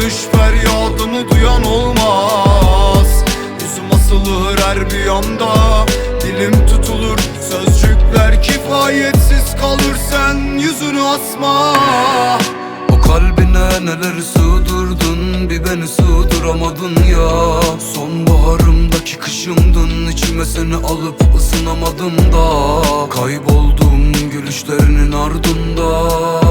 sürülmüş feryadımı duyan olmaz. Yüzüm asılır her bir yanda, dilim tutulur, sözcükler kifayetsiz kalır sen yüzünü asma. O kalbine neler sığdırdın, bir beni sığdıramadın ya. Sonbaharımdaki kışımdın, içime seni alıp ısınamadım da. Kayboldum gülüşlerinin ardında.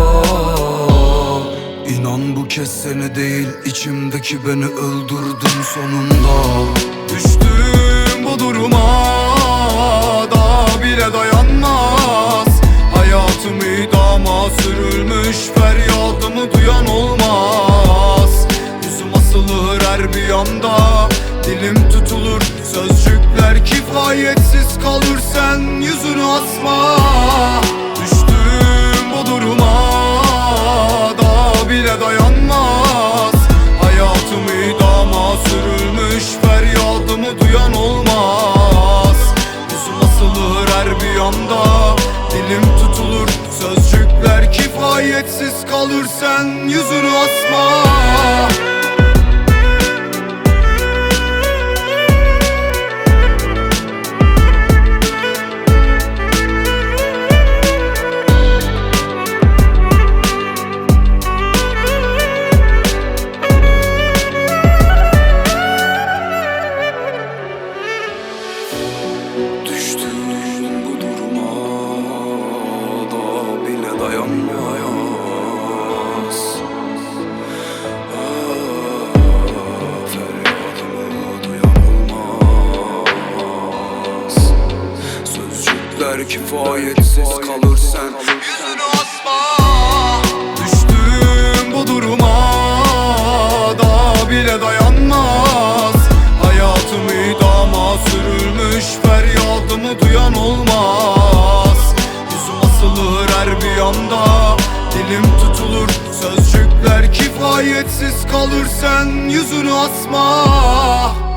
İnan bu kez seni değil, içimdeki beni öldürdün sonunda. Düştüm bu duruma da bile dayanmaz. Hayatım idama sürülmüş feryadımı duyan olmaz. Yüzüm asılır her bir yanda, dilim tutulur, sözcükler kifayetsiz kalır sen yüzünü asma. Düştüm bu duruma da bile dayanmaz. Hayatım idama sürülmüş feryadımı duyan olmaz. Yüzüm asılır her bir yanda, dilim tutulur, sözcükler kifayetsiz kalır sen yüzünü asma. Düştüm bu duruma da bile dayanmaz. Feryadımı duyan olmaz. Sözcükler kifayetsiz kalır sen yüzünü asma. Düştüm bu duruma da bile dayanmaz. Hayatım idama sürülmüş feryadımı duyan olmaz. Yüzüm asılır her bir yanda, dilim tutulur, sözcükler kifayetsiz kalır sen yüzünü asma.